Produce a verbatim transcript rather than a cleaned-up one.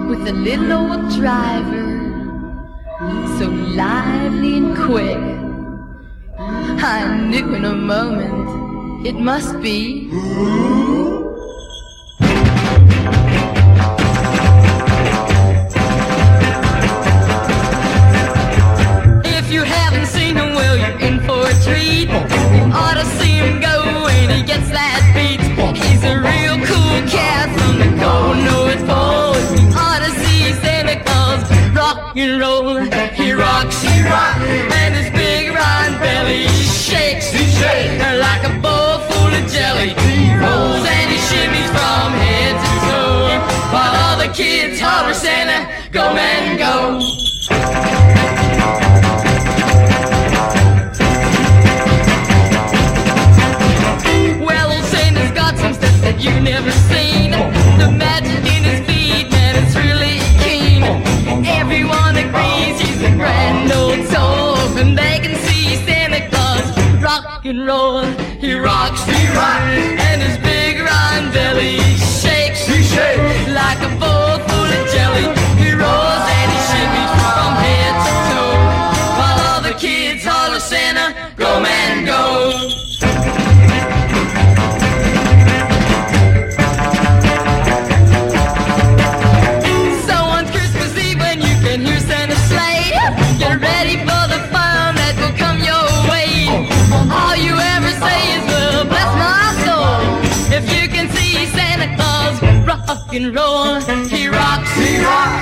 with a little old driver, so lively and quick. I knew in a moment it must be. If you haven't seen him, well, you're in for a treat. You ought to see him go when he gets that beat. He's a real cool cat from the cold North Pole. You ought to see Santa Claus rock and roll. He rocks, he rocks, and his big round belly shakes, he shakes like a bowl full of jelly. He rolls and he shimmies from head to toe, while all the kids holler, Santa, go man, go. You've never seen the magic in his feet, man, it's really keen. Everyone agrees he's a grand old soul, and they can see Santa Claus rock and roll. He rocks, he rocks, and his big round belly shakes, he shakes like a bowl full of jelly. He rolls and he shimmies from head to toe, while all the kids holler, Santa, go man, go. Get ready for the fun that will come your way. All you ever say is, well, bless my soul. If you can see Santa Claus rock and roll, he rocks, he rocks,